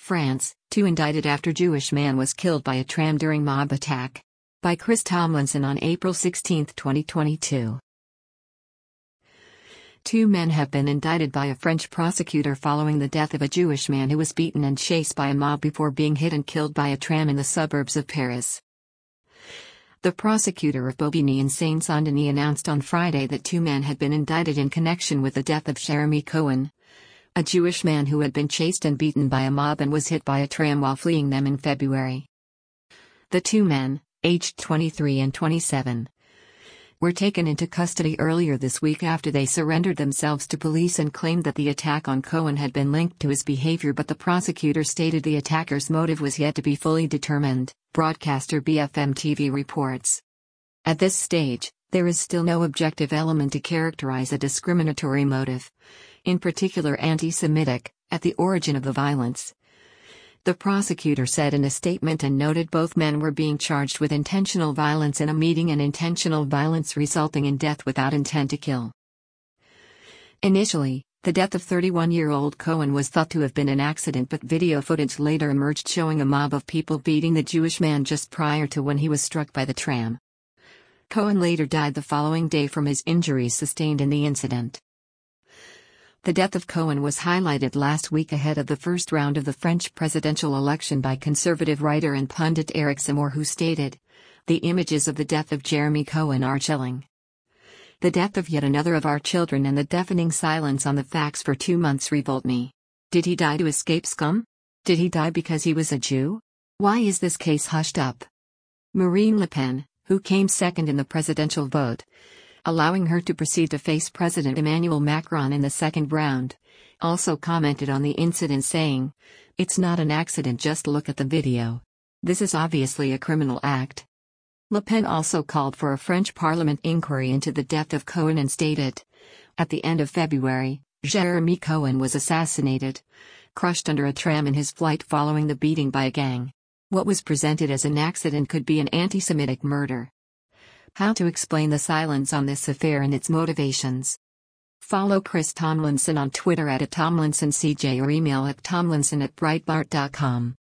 France, 2 indicted after Jewish man was killed by a tram during mob attack. By Chris Tomlinson on April 16, 2022. 2 men have been indicted by a French prosecutor following the death of a Jewish man who was beaten and chased by a mob before being hit and killed by a tram in the suburbs of Paris. The prosecutor of Bobigny and Seine-Saint-Denis announced on Friday that 2 men had been indicted in connection with the death of Jeremy Cohen, a Jewish man who had been chased and beaten by a mob and was hit by a tram while fleeing them in February. The 2 men, aged 23 and 27, were taken into custody earlier this week after they surrendered themselves to police and claimed that the attack on Cohen had been linked to his behavior, but the prosecutor stated the attacker's motive was yet to be fully determined, broadcaster BFM TV reports. At this stage, there is still no objective element to characterize a discriminatory motive, in particular anti-Semitic, at the origin of the violence. The prosecutor said in a statement and noted both men were being charged with intentional violence in a meeting and intentional violence resulting in death without intent to kill. Initially, the death of 31-year-old Cohen was thought to have been an accident, but video footage later emerged showing a mob of people beating the Jewish man just prior to when he was struck by the tram. Cohen later died the following day from his injuries sustained in the incident. The death of Cohen was highlighted last week ahead of the first round of the French presidential election by conservative writer and pundit Eric Zemmour, who stated, "The images of the death of Jeremy Cohen are chilling. The death of yet another of our children and the deafening silence on the facts for 2 months revolt me. Did he die to escape scum? Did he die because he was a Jew? Why is this case hushed up?" Marine Le Pen, who came second in the presidential vote, allowing her to proceed to face President Emmanuel Macron in the second round, also commented on the incident, saying, "It's not an accident, just look at the video. This is obviously a criminal act." Le Pen also called for a French parliament inquiry into the death of Cohen and stated, "At the end of February, Jeremy Cohen was assassinated, crushed under a tram in his flight following the beating by a gang. What was presented as an accident could be an anti-Semitic murder." How to explain the silence on this affair and its motivations? Follow Chris Tomlinson on Twitter @TomlinsonCJ or email at tomlinson@breitbart.com.